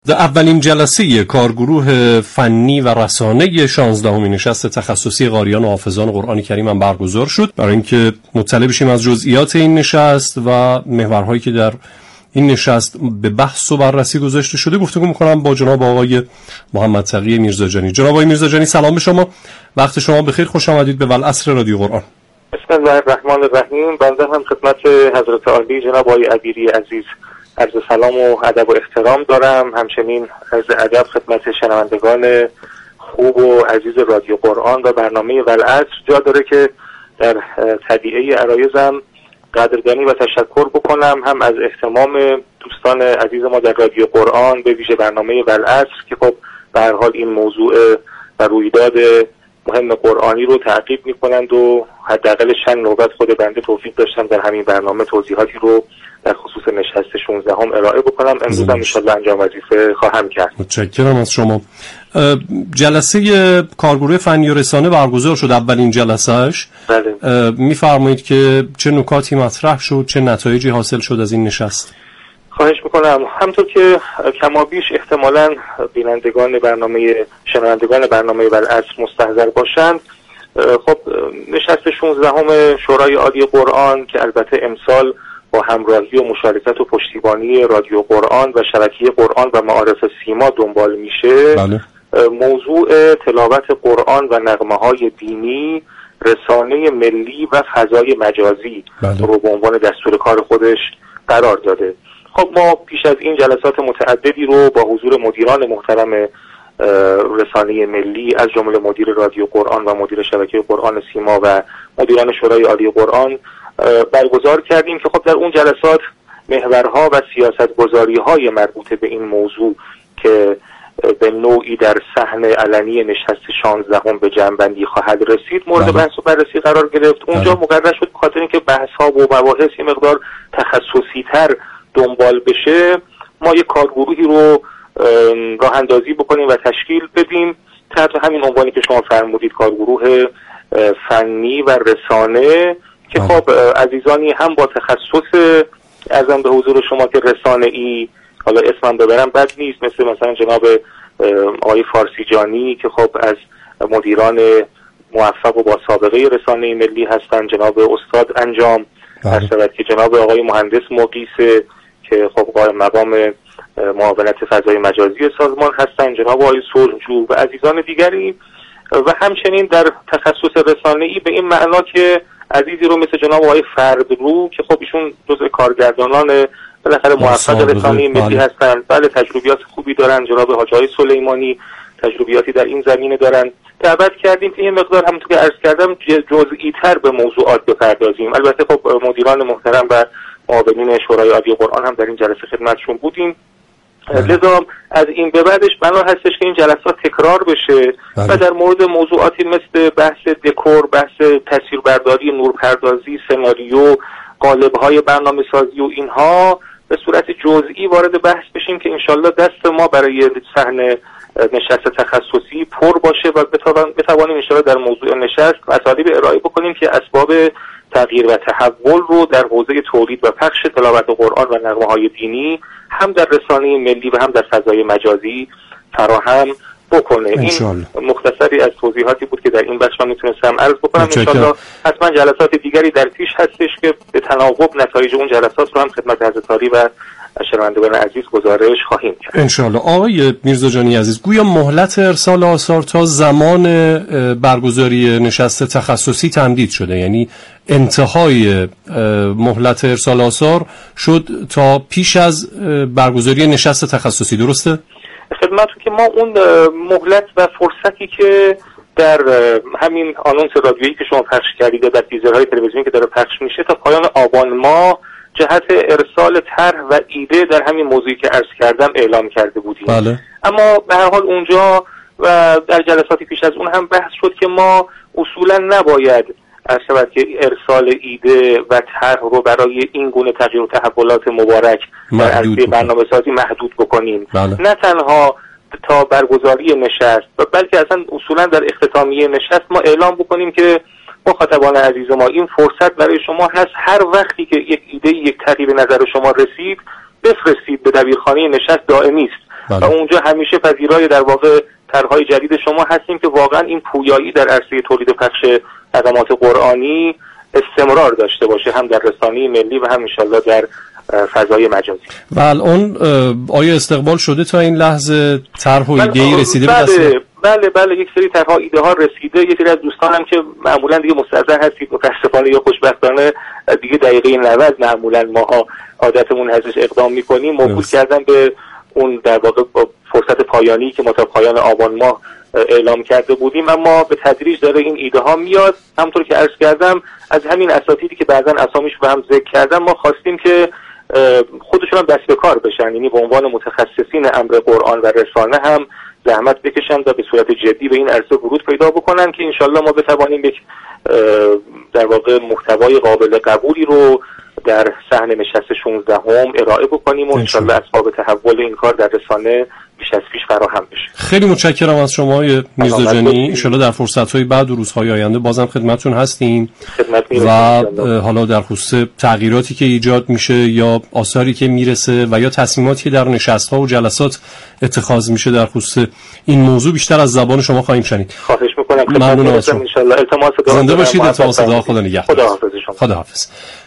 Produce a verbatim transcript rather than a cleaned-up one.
در اولین جلسه کارگروه فنی و رسانه شانزدهمین نشست تخصصی قاریان و حافظان قرآن کریم هم برگزار شد. برای اینکه مطلع بشیم از جزئیات این نشست و محورهایی که در این نشست به بحث و بررسی گذاشته شده گفتگو می‌کنم با جناب آقای محمد تقی میرزاجانی. جناب آقای میرزاجانی سلام به شما، وقت شما بخیر، خوش آمدید به والعصر رادیو قرآن. بسم الله الرحمن الرحیم. بنده هم خدمت حضرت عالی جناب آقای عبیری عزیز عرض سلام و ادب و احترام دارم، همچنین عرض ادب خدمت شنوندگان خوب و عزیز رادیو قرآن و برنامه والعصر. جا داره که در تبیعه عرایزم قدردانی و تشکر بکنم هم از اهتمام دوستان عزیز ما در رادیو قرآن به ویژه برنامه والعصر که خب به هر حال این موضوع و رویداد مهم قرآنی رو تعقیب می‌کنند و حداقل چند نوبت خود بنده توفیق داشتم در همین برنامه توضیحاتی رو در خصوص نشست شانزدهم ارائه بکنم. امروز هم انشاءالله انجام وظیفه خواهم کرد. متشکرم از شما. جلسه کارگروه فنی و رسانه برگزار شد، اولین جلسهش. بله. میفرمایید که چه نکاتی مطرح شد، چه نتایجی حاصل شد از این نشست؟ خواهش میکنم. همطور که کمابیش احتمالاً بینندگان برنامه شنوندگان برنامه والعصر مستحضر باشند، خب نشست شانزدهم شورای عالی قرآن که البته امسال با همراهی و مشارکت و پشتیبانی رادیو قرآن و شبکه قرآن و معارف سیما دنبال میشه. بله. موضوع تلاوت قرآن و نغمه‌های دینی، رسانه ملی و فضای مجازی بله. رو به عنوان دستور کار خودش قرار داده. خب ما پیش از این جلسات متعددی رو با حضور مدیران محترم رسانه ملی از جمله مدیر رادیو قرآن و مدیر شبکه قرآن سیما و مدیران شورای عالی قرآن برگزار کردیم که خب در اون جلسات محورها و سیاستگذاری‌های مربوطه به این موضوع که به نوعی در صحن علنی نشست شانزدهم به جمع‌بندی خواهد رسید مورد بحث و بررسی قرار گرفت. اونجا مقرر شد بخاطر اینکه بحث‌ها و مباحث یه مقدار تخصصی‌تر دنبال بشه ما یک کارگروهی رو راه اندازی بکنیم و تشکیل بدیم تحت همین عنوانی که شما فرمودید، کارگروه فنی و رسانه که خب عزیزانی هم با تخصص ارزم به حضور شما که رسانه ای، حالا اسمم ببرم بد نیست، مثل مثلا جناب آقای فارسی جانی که خب از مدیران موفق و با سابقه رسانه ملی هستن، جناب استاد انجام هستند که جناب آقای مهندس مقیسه که خب قائم مقام معاونت فضای مجازی سازمان هستن، جناب آقای سرجو و عزیزان دیگری، و همچنین در تخصص رسانه ای به این معنا که عزیزی رو مثل جناب آقای فردرو که خب ایشون جزء کارگردانان بالاخره موفق رسانه ملی هستن، بله تجربیات خوبی دارن، جناب حاج آقای سلیمانی تجربیاتی در این زمینه دارن، دعوت کردیم که این مقدار همونطور که عرض کردم جزئی تر به موضوعات بپردازیم. البته خب مدیران محترم و معاونین شورای عالی قرآن هم در این جلسه خدمتشون بودیم. لذا از این به بعدش بنا هستش که این جلسات تکرار بشه بله. و در مورد موضوعاتی مثل بحث دکور، بحث تصویربرداری، نورپردازی، سناریو، قالب‌های برنامه سازی و اینها به صورت جزئی وارد بحث بشیم که انشالله دست ما برای صحن نشست تخصصی پر باشه و بتوانیم انشالله در موضوع نشست مطالب ارائه بکنیم که اسباب تغییر و تحول رو در حوزه تولید و پخش تلاوت قرآن و نغمه‌های دینی هم در رسانه ملی و هم در فضای مجازی فراهم بکنه. این مختصری از توضیحاتی بود که در این بخش من میتونستم عرض بکنم. انشالله حتما جلسات دیگری در پیش هستش که به تناوب نتایج اون جلسات رو هم خدمت حضرت عالی و شنوندگان عزیز گزارش خواهیم کرد. انشالله. آقای میرزاجانی عزیز، گویا مهلت ارسال آثار تا زمان برگزاری نشست تخصصی تمدید شده، یعنی انتهای مهلت ارسال آثار شد تا پیش از برگزاری نشست تخصصی، درسته؟ خدمتتون که ما اون مهلت و فرصتی که در همین آنونس رادیویی که شما پخش کردید در تیزرهای تلویزیونی که داره پخش میشه تا پایان آبان ماه جهت ارسال طرح و ایده در همین موضوعی که عرض کردم اعلام کرده بودیم. بله. اما به هر حال اونجا و در جلساتی پیش از اون هم بحث شد که ما اصولا نباید عرض که ارسال ایده و طرح رو برای این گونه تغییر و تحولات مبارک در عرصه برنامه سازی محدود بکنیم. بله. نه تنها تا برگزاری نشست و بلکه اصلا اصولا در اختتامیه نشست ما اعلام بکنیم که مخاطبان عزیز ما این فرصت برای شما هست، هر وقتی که یک ایده یک طرحی به نظر شما رسید بفرستید به دبیرخانه نشست، دائمی است. بله. و اونجا همیشه پذیرای در واقع طرح‌های جدید شما هستیم که واقعا این پویایی در عرصه تولید و پخش خدمات قرآنی استمرار داشته باشه، هم در رسانه ملی و هم انشالله در فضای مجازی. و الان آیا استقبال شده تا این لحظه؟ طرح و ایده‌ای رسیده به دست؟ بله بله بله یک سری طرح‌ها ایده ها رسیده. یک سری از دوستانم که معمولا دیگه مستعجل هستید متاسفانه یا خوشبختانه دیگه دقیقه نود معمولا ماها عادتمون هستش اقدام می‌کنیم، موکول کردن به اون در واقع فرصت پایانی که ما تا پایان آبان ماه اعلام کرده بودیم، اما به تدریج داره این ایده ها میاد. همونطور که عرض کردم از همین اساتیدی که بعضا اسامیش رو هم ذکر کردم ما خواستیم که خودشون هم دست به کار بشن، یعنی به عنوان متخصصین امر قرآن و رسانه هم زحمت بکشن و به صورت جدی به این عرصه ورود پیدا بکنن که انشالله ما بتوانیم یک در واقع محتوای قابل قبولی رو در صحن نشست شانزده هم ارائه بکنیم و انشالله اسباب تحول این کار در رسانه بیش از پیش فراهم بشه. خیلی متشکرم از شما میرزا جانی. انشالله در فرصت‌های بعد و روزهای آینده بازم خدمتتون هستیم و حالا در خصوص تغییراتی که ایجاد میشه یا آثاری که میرسه و یا تصمیماتی که در نشست‌ها و جلسات اتخاذ میشه در خصوص این موضوع بیشتر از زبان شما خواهیم شنید. خواهش می‌کنم. ممنون از شما. ان شاء الله. التماس زنده باشید. التماس دعا. خدا نگهدار. خداحافظ شما. خداحافظ.